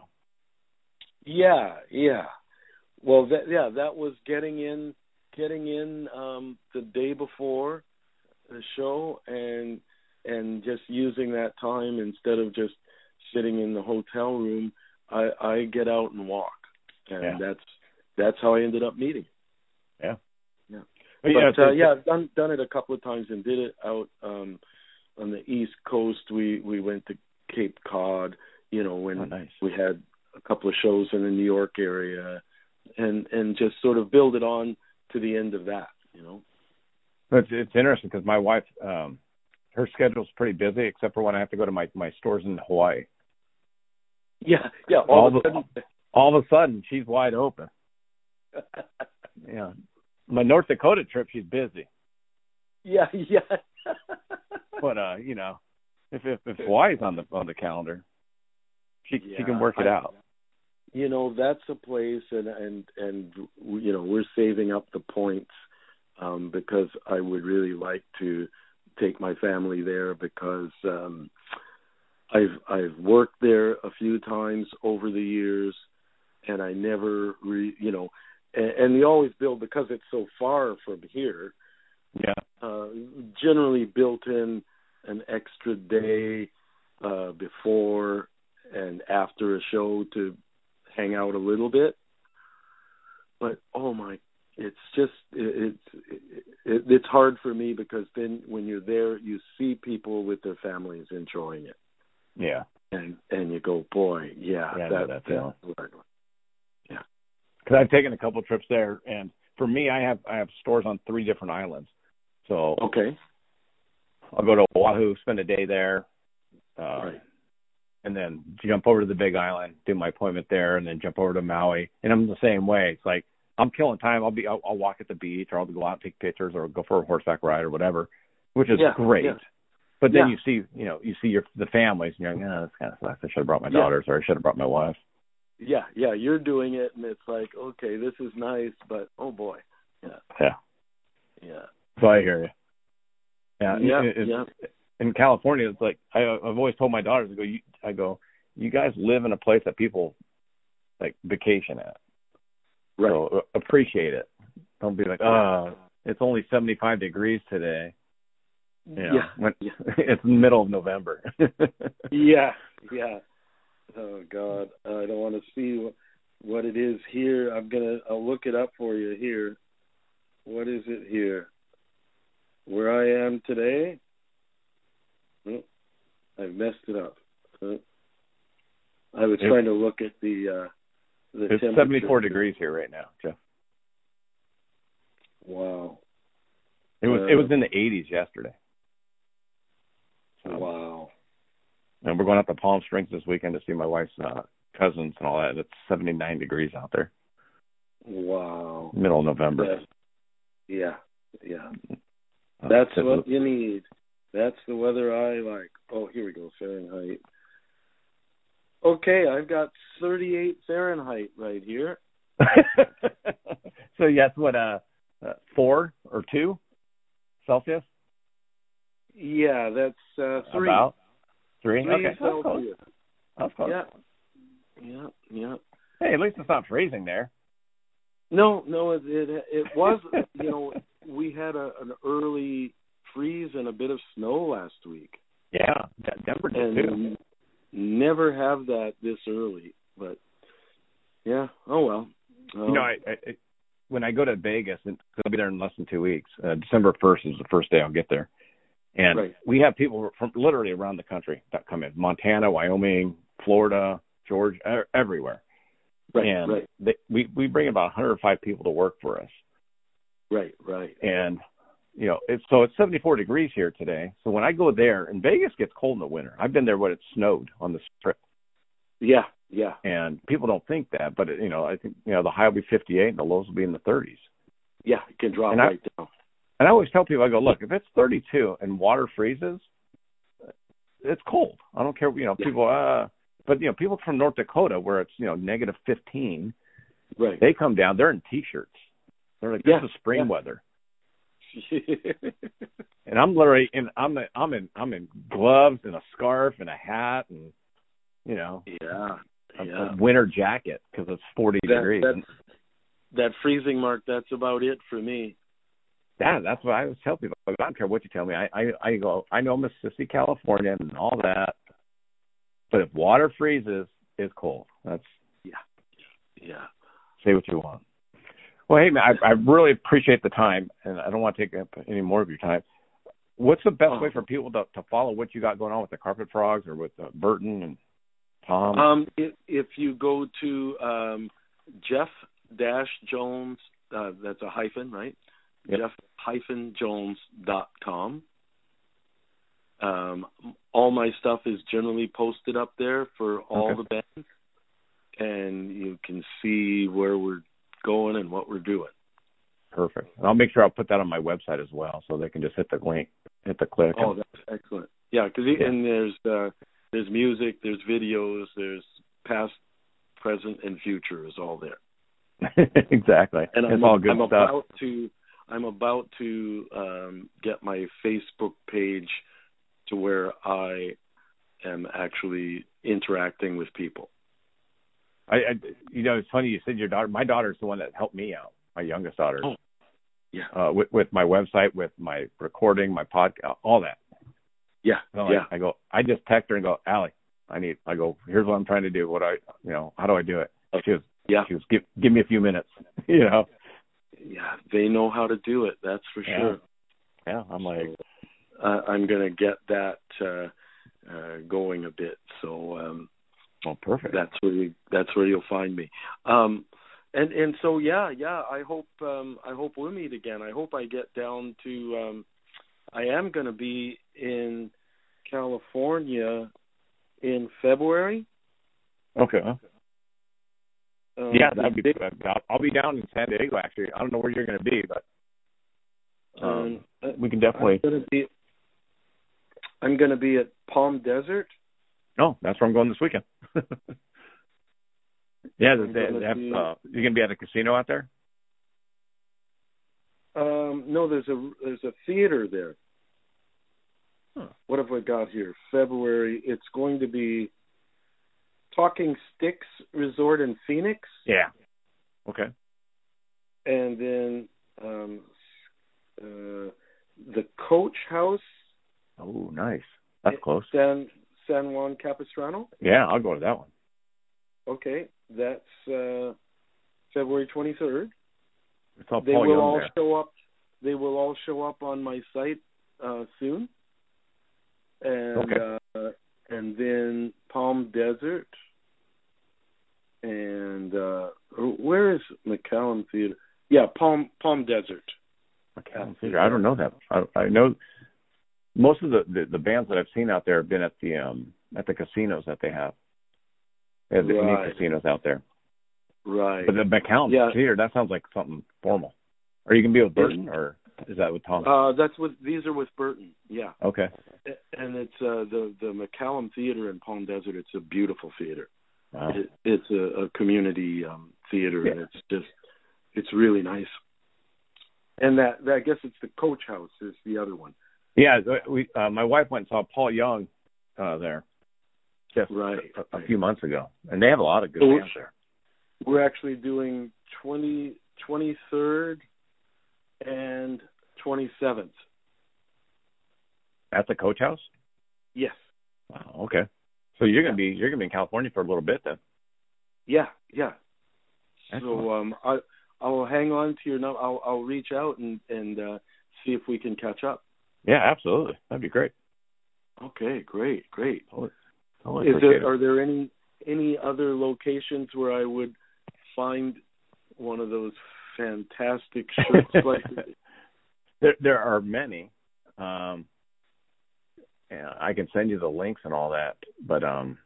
Yeah, yeah. Well, that, yeah, that was getting in, getting in um, the day before the show, and and just using that time instead of just sitting in the hotel room. I, I get out and walk, and yeah. that's that's how I ended up meeting. Yeah, yeah. But, but yeah, uh, yeah, I've done done it a couple of times and did it out um, on the East Coast. We we went to Cape Cod, you know, when oh, nice. we had a couple of shows in the New York area, and and just sort of build it on to the end of that, you know. It's it's interesting because my wife, um, her schedule's pretty busy, except for when I have to go to my, my stores in Hawaii. Yeah, yeah. All, All of a sudden, the, all of a sudden, she's wide open. Yeah, my North Dakota trip, she's busy. Yeah, yeah. But uh, you know, if if, if Hawaii's on the on the calendar, she yeah, she can work it I, out. You know, that's a place, and and and you know, we're saving up the points um, because I would really like to take my family there because um, I've I've worked there a few times over the years, and I never, re, you know, and, and we always build because it's so far from here. Yeah. Uh, generally built in an extra day uh, before and after a show to hang out a little bit. But oh my, it's just it, it's it, it's hard for me because then when you're there, you see people with their families enjoying it. Yeah. And and you go, boy, yeah, yeah that, that's that, that yeah. Because I've taken a couple of trips there, and for me, I have I have stores on three different islands. So okay, I'll go to Oahu, spend a day there, uh, right. and then jump over to the Big Island, do my appointment there, and then jump over to Maui. And I'm the same way. It's like I'm killing time. I'll be I'll, I'll walk at the beach, or I'll go out and take pictures, or go for a horseback ride, or whatever, which is yeah, great. Yeah. But then yeah. you see, you know, you see your the families, and you're like, oh, this kind of sucks. I should have brought my yeah. daughters, or I should have brought my wife. Yeah, yeah, you're doing it, and it's like, okay, this is nice, but oh boy, yeah, Yeah, yeah. So I hear you. Yeah, yeah, it, it, yeah. In California, it's like I, I've always told my daughters, I go, you, I go, you guys live in a place that people like vacation at, right? So appreciate it. Don't be like, oh, it's only seventy-five degrees today. You know, yeah, when, yeah. It's the middle of November. yeah, yeah. Oh God, I don't want to see what, what it is here. I'm gonna, I'll look it up for you here. What is it here? Where I am today? Oh, I've messed it up. Oh. I was it's, trying to look at the uh, the It's temperature. seventy-four degrees here right now, Jeff. Wow. It was uh, it was in the eighties yesterday. So, wow. And we're going up to Palm Springs this weekend to see my wife's uh, cousins and all that. It's seventy-nine degrees out there. Wow. Middle of November. Yeah, yeah. Uh, That's what you need. That's the weather I like. Oh, here we go, Fahrenheit. Okay, I've got thirty-eight Fahrenheit right here. So yes, what, uh, uh, four or two Celsius? Yeah, that's uh, three. About three? Three okay, Celsius. that's close. That's close. Yeah, yeah, yeah. Hey, at least it's not freezing there. No, no, it it, it was. You know, we had a, an early freeze and a bit of snow last week. Yeah, De- Denver did too. And never have that this early. But yeah, oh well. Um, You know, I, I when I go to Vegas, and I'll be there in less than two weeks. Uh, December first is the first day I'll get there, and right. we have people from literally around the country that come in: Montana, Wyoming, Florida, Georgia, e- everywhere. Right, and right. they, we we bring about one hundred five people to work for us. Right, right. And you know, it's so it's seventy-four degrees here today. So when I go there, and Vegas gets cold in the winter. I've been there when it snowed on the Strip. Yeah, yeah. And people don't think that, but you know, I think you know the high will be fifty-eight and the lows will be in the thirties. Yeah, it can drop and right I, down. And I always tell people, I go, look, if it's thirty-two and water freezes, it's cold. I don't care, you know, Yeah. people. Uh, but you know, people from North Dakota where it's you know negative fifteen, right? They come down, they're in t-shirts. They're like, this yeah. is spring yeah. weather. And I'm literally in, I'm in, I'm in, I'm in gloves and a scarf and a hat and you know, yeah, a, yeah. a winter jacket because it's forty that, degrees. That, that freezing mark, that's about it for me. Yeah, that's what I always tell people. I don't care what you tell me. I, I, I go, I know Mississippi, California, and all that, but if water freezes, it's cold. That's yeah, yeah. Say what you want. Well, hey man, I, I really appreciate the time, and I don't want to take up any more of your time. What's the best oh. way for people to, to follow what you got going on with the Carpet Frogs or with uh, Burton and Tom? Um, if, if you go to um, Jeff Dash Jones, uh, that's a hyphen, right? Yep. Jeff hyphen Jones dot com. Um, all my stuff is generally posted up there for all okay. the bands, and you can see where we're going and what we're doing. Perfect. And I'll make sure I'll put that on my website as well, so they can just hit the link, hit the click. Oh, and, that's excellent. Yeah, because yeah. and there's uh, there's music, there's videos, there's past, present, and future is all there. Exactly. And it's I'm, all good I'm stuff. about to I'm about to um, get my Facebook page to where I am actually interacting with people. I, I, you know, it's funny you said your daughter. My daughter's the one that helped me out. My youngest daughter. Oh, yeah. Uh, with, with my website, with my recording, my podcast, all that. Yeah, So yeah. I, I go. I just text her and go, Allie, I need. I go. Here's what I'm trying to do. What I, you know, how do I do it? She goes. Yeah. She goes. Give Give me a few minutes. You know. Yeah, they know how to do it. That's for yeah. sure. Yeah. I'm like. So, uh, I'm gonna get that uh, uh, going a bit. So. Um, Oh, perfect. That's where you, that's where you'll find me. Um, and and so yeah, yeah. I hope um, I hope we'll meet again. I hope I get down to. Um, I am going to be in California in February. Okay. Um, yeah, that'd be. I'll, I'll be down in San Diego. Actually, I don't know where you're going to be, but um, um, we can definitely. I'm going to be. I'm going to be at Palm Desert. Oh, that's where I'm going this weekend. yeah, they, they have, be, uh, you're going to be at a casino out there? Um, no, there's a there's a theater there. Huh. What have I got here? February. It's going to be Talking Sticks Resort in Phoenix. Yeah. Okay. And then um, uh, the Coach House. Oh, nice. That's close. San San Juan Capistrano. Yeah, I'll go to that one. Okay, that's uh, February twenty-third. It's all they Paul will Young all there. show up. They will all show up on my site uh, soon. And okay. uh, and then Palm Desert. And uh, where is McCallum Theater? Yeah, Palm Palm Desert. McCallum Theater. I don't know that. I, I know most of the, the, the bands that I've seen out there have been at the um at the casinos that they have. They have the Right. unique casinos out there. Right. But the McCallum yeah. Theater, that sounds like something formal. Are you gonna be with Burton or is that with Tom? Uh, that's with these are with Burton. Yeah. Okay. And it's uh, the the McCallum Theater in Palm Desert. It's a beautiful theater. Wow. It, it's a, a community um, theater, yeah. and it's just it's really nice. And that, that I guess it's the Coach House is the other one. Yeah, we uh, my wife went and saw Paul Young uh, there just right. a, a few months ago, and they have a lot of good so bands there. We're actually doing twenty, twenty-third and twenty-seventh At the Coach House? Yes. Wow. Okay. So you're gonna be you're gonna be in California for a little bit then. Yeah, yeah. Excellent. So um, I I will hang on to your number. I'll I'll reach out and and uh, see if we can catch up. Yeah, absolutely. That'd be great. Okay, great, great. Totally, totally Is appreciate there it. are there any any other locations where I would find one of those fantastic shirts like there there are many. Um, and I can send you the links and all that, but um,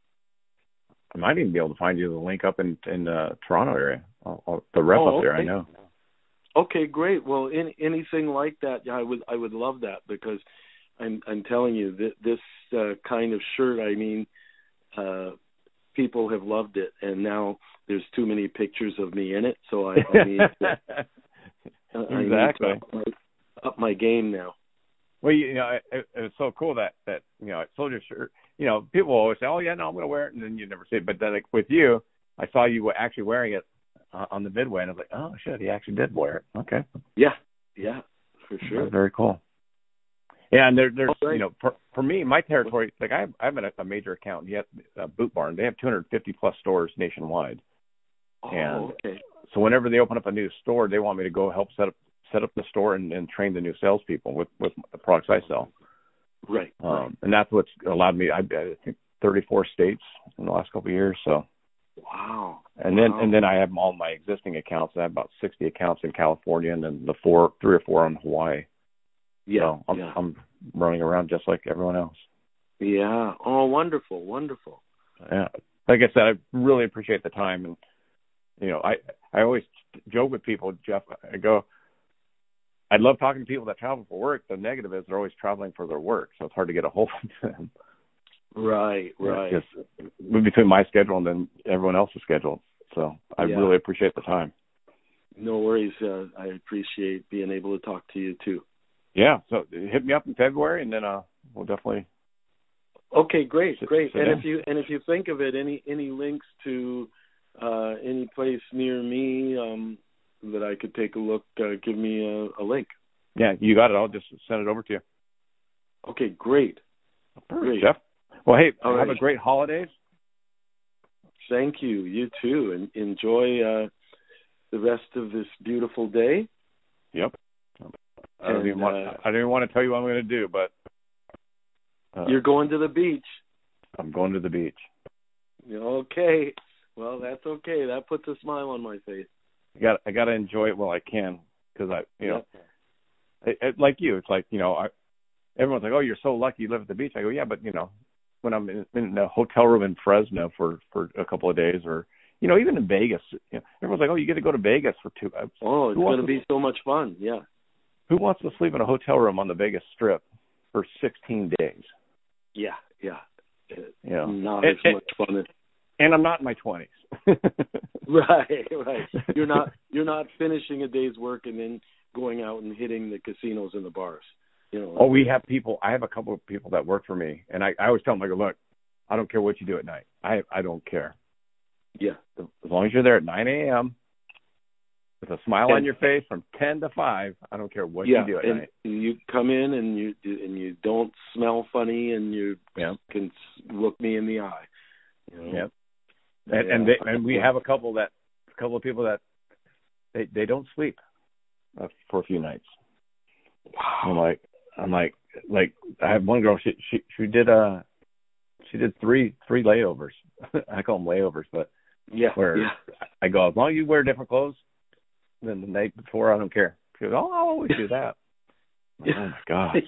I might even be able to find you the link up in in the Toronto area. I'll, I'll, the rep oh, up there, okay. I know. Okay, great. Well, any, anything like that, yeah, I would I would love that because I'm I'm telling you that this uh, kind of shirt. I mean, uh, people have loved it, and now there's too many pictures of me in it, so I, I need to, uh, exactly. I need to up, my, up my game now. Well, you, you know, it, it, it's so cool that that you know, soldier shirt. You know, people always say, "Oh, yeah, no, I'm going to wear it," and then you never see it. But then, like with you, I saw you actually wearing it uh, on the midway, and I was like, "Oh shit, he actually did wear it." Okay. Yeah, yeah, for sure. That's very cool. Yeah, and there, there's right. you know, for for me, my territory, like I have, I have a, a major account. Yet uh, Boot Barn, they have two hundred fifty plus stores nationwide. Oh, and okay. So whenever they open up a new store, they want me to go help set up set up the store and, and train the new salespeople with with the products I sell. Right. Um, right. And that's what's allowed me. I, I think thirty-four states in the last couple of years. So. Wow. And then wow. and then I have all my existing accounts. I have about sixty accounts in California, and then the four, three or four in Hawaii. Yeah. So I'm, yeah. I'm running around just like everyone else. Yeah. Oh, wonderful, wonderful. Yeah. Like I said, I really appreciate the time, and you know, I I always joke with people, Jeff. I go, I love talking to people that travel for work. The negative is they're always traveling for their work, so it's hard to get a hold of them. Right, right. Just between my schedule and then everyone else's schedule. So I yeah. really appreciate the time. No worries. Uh, I appreciate being able to talk to you too. Yeah. So hit me up in February, and then uh, we'll definitely. Okay, great, sit, great. sit and down. if you and if you think of it, any any links to uh, any place near me um, that I could take a look, uh, give me a, a link. Yeah, you got it. I'll just send it over to you. Okay, great. Perfect, great. Jeff. Well, hey, All have right. a great holidays. Thank you. You too, and enjoy uh, the rest of this beautiful day. Yep. I don't, and, even, want, uh, I don't even want to tell you what I'm going to do, but uh, you're going to the beach. I'm going to the beach. Okay. Well, that's okay. That puts a smile on my face. I got I got to enjoy it while I can, because I you yep. know, it, it, like you, it's like you know, I, everyone's like, oh, you're so lucky you live at the beach. I go, yeah, but you know, when I'm in, in a hotel room in Fresno for, for a couple of days, or you know, even in Vegas, you know, everyone's like, oh, you get to go to Vegas for two. Oh, it's going to be so much fun. Yeah. Who wants to sleep in a hotel room on the Vegas Strip for sixteen days? Yeah, yeah. Yeah. Not and, as and, much fun as. And I'm not in my twenties. Right, right. You're not you're not finishing a day's work and then going out and hitting the casinos and the bars. You know. Oh, we have people. I have a couple of people that work for me, and I, I always tell them, I go, look, I don't care what you do at night. I I don't care. Yeah. As long as you're there at nine a.m. with a smile and, on your face from ten to five, I don't care what yeah, you do at and night. You come in and you and you don't smell funny and you yeah. can look me in the eye. You know? Yep. And yeah. and, they, and we have a couple that a couple of people that they they don't sleep uh, for a few nights. Wow. I'm like I'm like like I have one girl. She she she did uh she did three three layovers. I call them layovers, but yeah. Where yeah. I go, as long as you wear different clothes than the night before, I don't care. She goes, oh, I'll always do that. Like, oh my god.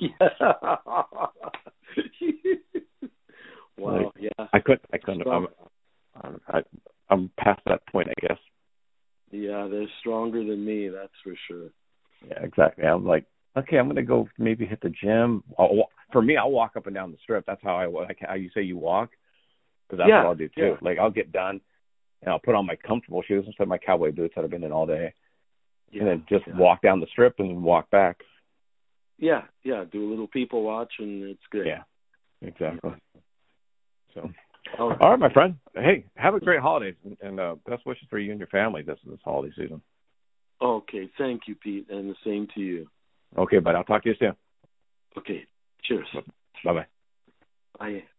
Wow. Like, yeah. I couldn't. I couldn't. I'm, I'm, I, I'm past that point, I guess. Yeah, they're stronger than me. That's for sure. Yeah, exactly. I'm like, okay, I'm gonna go maybe hit the gym. I'll, for me, I'll walk up and down the strip. That's how I like how you say you walk, because that's yeah, what I'll do too. Yeah. Like I'll get done and I'll put on my comfortable shoes instead of my cowboy boots that I've been in all day, yeah. and then just yeah. walk down the strip and then walk back. Yeah, yeah. Do a little people watch, and it's good. Yeah, exactly. So, all right, all right, my friend. Hey, have a great holidays, and uh, best wishes for you and your family this this holiday season. Okay, thank you, Pete, and the same to you. Okay, bud. I'll talk to you soon. Okay, cheers. Bye bye. I